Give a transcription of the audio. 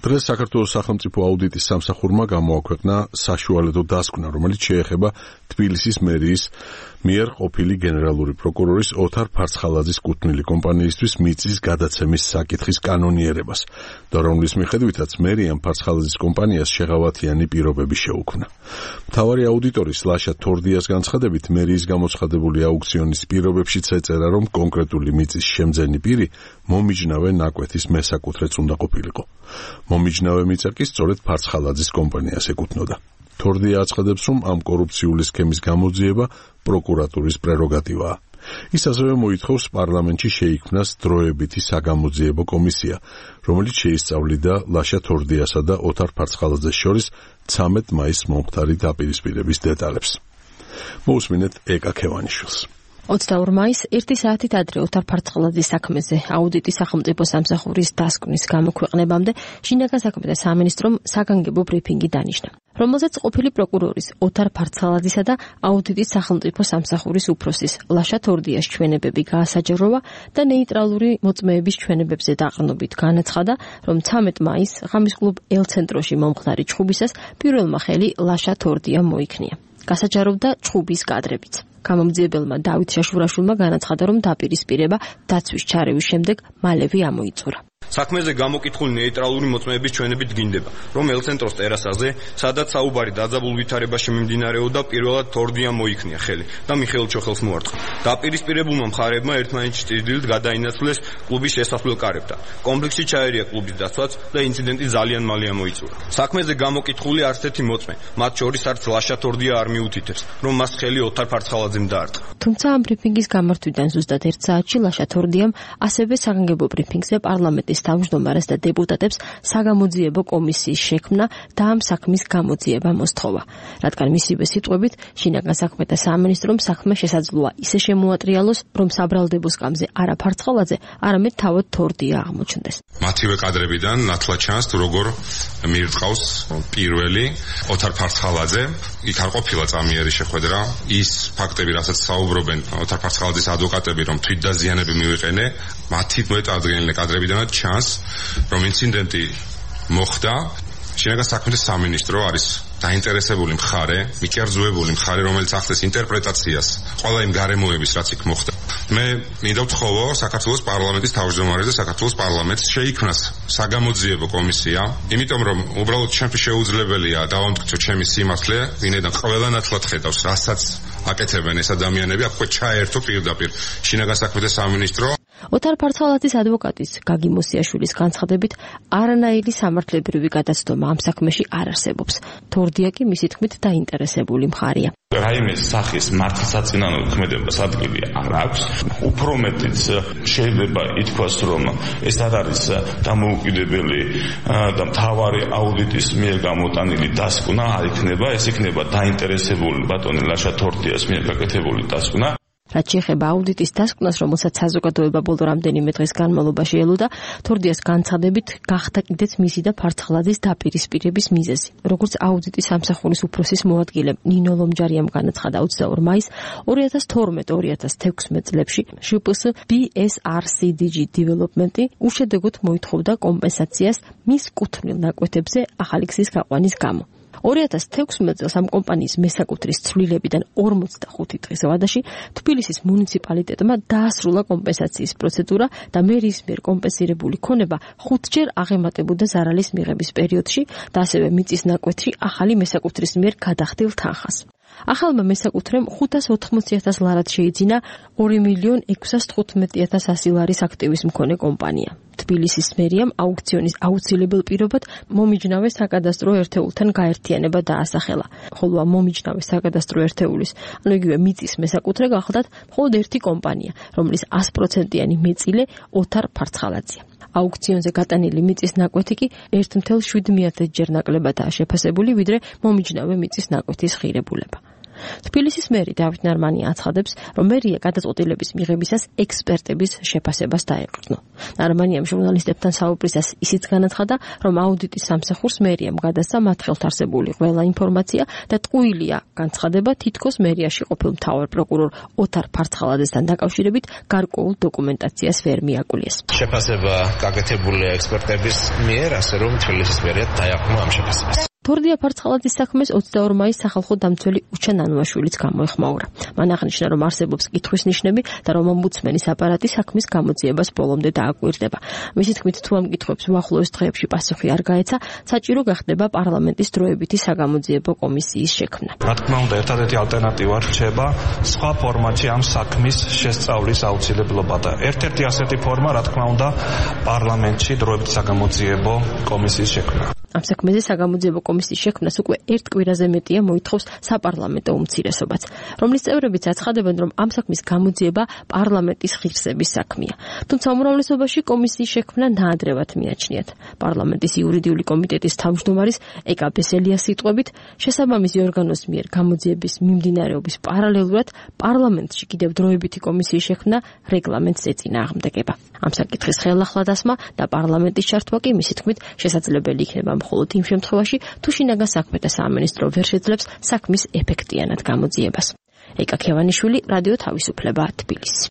დღეს საქართველოს სახელმწიფო აუდიტის სამსახურმა გამოაქვეყნა საშუალედო დასკვნა, რომელიც შეეხება თბილისის მერიის მიერ ყოფილი გენერალური პროკურორის ოთარ ფარცხალაძის კუთვნილი კომპანიისთვის მიწის გადაცემის საკითხის კანონიერებას და რომლის მიხედვითაც მერიამ ფარცხალაძის კომპანიას შეღავათიანი პირობები შეუქმნა. მთავარი აუდიტორის ლაშა თორდიას განცხადებით, მერიის გამოცხადებული აუქციონის პირობებშიც ეწერა, რომ კონკრეტული მიწის შემძენი პირი მომიჯნავე ნაკვეთის მესაკუთრეც უნდა ყოფილიყო. მომიჯნავე მიწა კი სწორედ ფარცხალაძის კომპანიას ეკუთვნოდა. თორდია აცხადებს, რომ ამ კორუფციული სქემის გამოძიება პროკურატურის პრეროგატივაა. ის ასევე მოითხოვს პარლამენტში შეიქმნას დროებითი საგამოძიებო კომისია, რომელიც შეისწავლიდა ლაშა თორდიასა და ოთარ ფარცხალაძეს შორის 13 მაისს მომხდარი დაპირისპირების დეტალებს. მოусმინეთ ეკა ქევანიშვილს. 22 მაისს 1 საათით ადრე ოთარ ფარცხალაძის საქმეზე აუდიტის სახელმწიფო სამსახურის დასკვნის გამოქვეყნებამდე შინაგან საქმეთა სამინისტრომ საგანგებო ბრიფინგი დანიშნა, რომელზეც ყოფილი პროკურორის ოთარ ფარცხალაძისა და აუდიტის სახელმწიფო სამსახურის უფროსის ლაშა თორდიას ჩვენებები გაასაჯაროვა და ნეიტრალური მოწმეების ჩვენებებზე დაყრდნობით განაცხადა, რომ 13 მაისს ღამის კლუბ ელ-ცენტროში მომხდარი ჩხუბისას პირველმა ხელი ლაშა თორდიამ მოიქნია. გასაჯაროვდა ჩხუბის კადრებიც. გამომძიებელმა დავით შაშურაშვილმა განაცხადა, რომ დაპირისპირება დაცვის ჩარევის შემდეგ მალევე ამოიწურა. საქმეზე გამოკითხული ნეიტრალური მოწმეების ჩვენებით დგინდება, რომ ელ-ცენტროს ტერასაზე, სადაც საუბარი დაძაბულ ვითარებაში მიმდინარეობდა, პირველად თორდიამ მოიქნია ხელი და მიხეილ ჩოხელს მოარტყა. დაპირისპირებულმა მხარეებმა ერთმანეთში ჭრიდილით გადაინაცვლეს კლუბის შესასვლელ კარებთან. კომპლექსში ჩაერია კლუბის დაცვაც და ინციდენტი ძალიან მალე ამოიწურა. საქმეზე გამოკითხული არც ერთი მოწმე, მათ შორის არც ლაშა თორდია არ მიუთითებს, რომ მას ხელი ოთარ ფარცხალაძემ დაარტყა. თუმცა ამ ბრიფინგის გამართვიდან ზუსტად 1 საათში ლაშა თორდიამ ასევე საგანგებო ბრიფინგზე პარლამენტის თავმჯდომარეს და დეპუტატებს საგამოძიებო კომისიის შექმნა და ამ საქმის გამოძიება მოსთხოვა. რადგან მისივე სიტყვებით, შინაგან საქმეთა სამინისტრომ საქმე შესაძლოა ისე შემოატრიალოს, რომ საბრალდებო სკამზე არა ფარცხალაძე, არამედ თავად თორდია აღმოჩნდეს. მათივე კადრებიდან ნათლად ჩანს, როგორ მიირწყავს პირველი ოთარ ფარცხალაძე, იქ არ ყოფილა წამიერი შეხვედრა, ის ფაქტები, რასაც საუბრობენ ოთარ ფარცხალაძის ადვოკატები, რომ თვითდაზიანები მივიყენე, მათივე წარდგენილი კადრებიდანაც ჩანს, რომ ინციდენტი მოხდა. შინაგან საქმეთა სამინისტრო არის დაინტერესებული მხარე, მიკერძოებული მხარე, რომელიც ახდენს ინტერპრეტაციას ყველა იმ გარემოების, რაც იქ მოხდა. მე მინდა ვთხოვო საქართველოს პარლამენტის თავმჯდომარეს და საქართველოს პარლამენტს შეიქმნას საგამოძიებო კომისია, იმიტომ რომ უბრალოდ ჩემთვის შეუძლებელია დავამტკიცო ჩემი სიმართლე, ვინაიდან ყველა ნათლად ხედავს, რასაც აკეთებენ ეს ადამიანები, აქ ჩაერთო პირდაპირ შინაგან საქმეთა სამინისტრო. ოთარ ფარცხალაძის ადვოკატის გაგი მოსიაშვილის განცხადებით, არანაირი სამართლებრივი გადაცდომა ამ საქმეში არ არსებობს. თორდია კი მისი თქმით დაინტერესებული მხარეა. რაიმე სახის მართლსაწინააღმდეგო ქმედებას ადგილი არ აქვს. უფრო მეტიც შეიძლება ითქვას, რომ ეს არ არის დამოუკიდებელი და მთავარი აუდიტის მიერ გამოტანილი დასკვნა არ იქნება, ეს იქნება დაინტერესებული ბატონი ლაშა თორდიას მიერ გაკეთებული დასკვნა. რაც შეეხება აუდიტის დასკვნას, რომელსაც საზოგადოება ბოლო რამდენიმე დღის განმავლობაში ელოდა, თორდიას განცხადებით გახდა კიდეც მისი და ფარცხალაძის დაპირისპირების მიზეზი. როგორც აუდიტის სამსახურის უფროსის მოადგილე ნინო ლომჯარიამ განაცხადა 22 მაისს 2012-2016 წლებში ჟპს BSRCDG Development-ი უშედეგოდ მოითხოვდა კომპენსაციას მის კუთვნილ ნაკვეთებზე ახალი გზის გაყვანის გამო. 2016 წელს ამ კომპანიის მესაკუთრის ცვლილებიდან 45 დღის ვადაში თბილისის მუნიციპალიტეტმა დაასრულა კომპენსაციის პროცედურა და მერიის მიერ კომპენსირებული ქონება 5-ჯერ აღემატებოდა ზარალის მიღების პერიოდში და ასევე მიწის ნაკვეთში ახალი მესაკუთრის მიერ გადახდილ თანხას. ახალმა მესაკუთრემ 580,000 ლარად შეიძინა 2,615,100 ლარის აქტივის მქონე კომპანია. თბილისის მერიამ აუქციონის აუცილებელ პირობად მომიჯნავე საკადასტრო ერთეულთან გაერთიანება დაასახელა, ხოლო ამ მომიჯნავე საკადასტრო ერთეულის, ანუ იგივე მიწის მესაკუთრე გახლდათ მხოლოდ ერთი კომპანია, რომლის 100%-იანი მეწილე ოთარ ფარცხალაძეა. აუქციონზე გატანილი მიწის ნაკვეთი კი 1,7 ჯერ ნაკლებადაა შეფასებული, ვიდრე მომიჯნავე მიწის ნაკვეთის ღირებულება. თბილისის მერი დავით ნარმანი აცხადებს, რომ მერია გადაწყვეტილების მიღებისას ექსპერტების შეფასებას დაეყრდნო. ნარმანიამ ჟურნალისტებთან საუბრისას ისიც განაცხადა, რომ აუდიტის სამსახურს მერიამ გადასცა მათ ხელთ არსებული ყველა ინფორმაცია და ტყუილია განცხადება თითქოს მერიაში ყოფილ მთავარ პროკურორ ოთარ ფარცხალაძესთან დაკავშირებით გარკვეულ დოკუმენტაციას ვერ მიაკულიეს. შეფასება გაკეთებულია ექსპერტების მიერ, ასე რომ თბილისის მერია დაეხმო ამ შეფასებას. თორდია ფარცხალაძის საქმეს 22 მაისს სახალხო დამცველი უჩა ნანუაშვილიც გამოეხმაურა. მან აღნიშნა, რომ არსებობს კითხვის ნიშნები და რომ ომბუდსმენის აპარატი საქმის გამოძიებას ბოლომდე დააკვირდება. მისი თქმით, თუ ამ კითხვებს უახლოეს დღეებში პასუხი არ გაეცა, საჭირო გახდება პარლამენტის დროებითი საგამოძიებო კომისიის შექმნა. რა თქმა უნდა, ერთადერთი ალტერნატივა რჩება სხვა ფორმატში ამ საქმის შესწავლის აუცილებლობა და ერთ-ერთი ასეთი ფორმა, რა თქმა უნდა, პარლამენტში დროებითი საგამოძიებო კომისიის შექმნა. ამ საქმეზე საგამოძიებო კომისიის შექმნას უკვე ერთ კვირაზე მეტია მოითხოვს საპარლამენტო უმცირესობაც, რომლის წევრებიც აცხადებენ, რომ ამ საქმის გამოძიება პარლამენტის ღირსების საქმეა. თუმცა უმრავლესობაში კომისიის შექმნა ნაადრევად მიაჩნიათ. პარლამენტის იურიდიული კომიტეტის თავმჯდომარის ეკა ბესელიას სიტყვებით, შესაბამისი ორგანოს მიერ გამოძიების მიმდინარეობის პარალელურად პარლამენტში კიდევ დროებითი კომისიის შექმნა რეგლამენტს ეწინააღმდეგება. ამ საკითხის ხელახლა დასმა და პარლამენტის ჩართვა კი მისი თქმით შესაძლებელი იქნება მხოლოდ იმ შემთხვევაში, თუ შინაგან საქმეთა სამინისტრო ვერ შეძლებს საქმის ეფექტიანად გამოძიებას. ეკა ქევანიშვილი, რადიო თავისუფლება, თბილისი.